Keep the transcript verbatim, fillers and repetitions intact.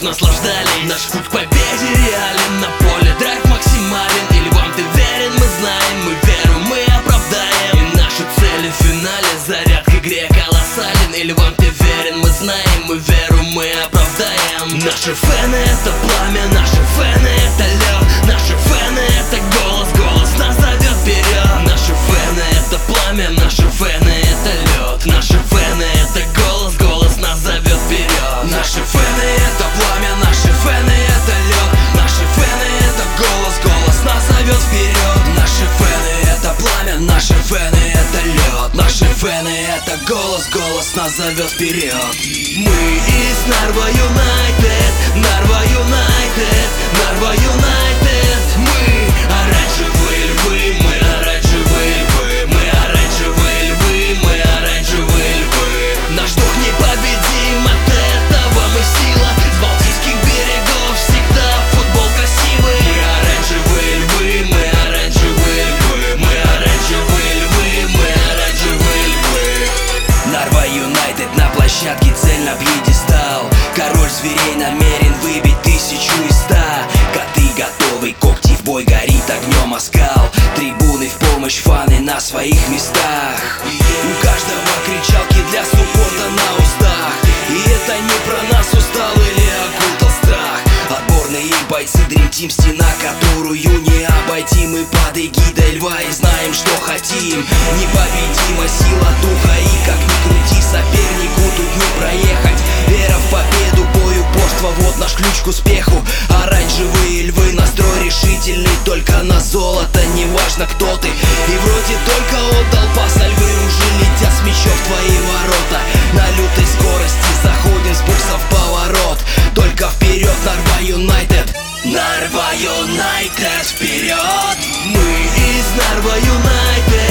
наслаждались. Наш путь к победе реален, на поле драйв максимален. Или вам ты верен, мы знаем, мы веру, мы оправдаем. И наши цели в финале, заряд к игре колоссален. Или вам ты верен, мы знаем, мы веру, мы оправдаем. Наши фэны это пламя, наши фэны это лед. Наши фэны это голос, голос нас зовет вперед. Наши фэны это пламя, наши фэны это лед. Наши фэны это голос, голос нас зовет вперед. Наши фэны это пламя, наши фэны это лед. Наши фэны это голос, голос нас зовет вперед. Наши фэны это пламя, наши фэны это лед. Наши фэны это голос, голос нас зовет вперед. Мы из Нарва Юнайтед, Нарва Юнайтед, Нарва Юнайтед. Мы оранжевые львы, мы оранжевые львы, мы оранжевые львы, мы оранжевые львы. Наш дух непобедим, от этого мы сила. С Балтийских берегов всегда футбол красивый. Мы оранжевые львы, мы оранжевые львы, мы оранжевые львы, мы оранжевые львы. Нарва Юнайтед на площадке, цель на пьедестал. Король зверей намерен выбить тысячу из ста. Коты готовы, когти в бой, горит огнем оскал. Трибуны в помощь, фаны на своих местах. У каждого кричалки для суппорта на устах. И это не про нас устал или окутал страх. Отборные бойцы, Dream Team, стена, которую не обойти. Мы под эгидой льва и знаем, что хотим. Непобедима сила духа, и как ни крути, сопернику тут не проехать. Вера в победу, бой, упорство, вот наш ключ к успеху. Оранжевые львы, настрой решительный, только на золото, неважно кто ты. И вроде только отдал пас, а львы уже летят с мячом в твои ворота. На лютой скорости заходим с бокса в поворот. Только вперед, Нарва Юнайтед, Нарва Юнайтед, вперед! Мы из Нарва Юнайтед.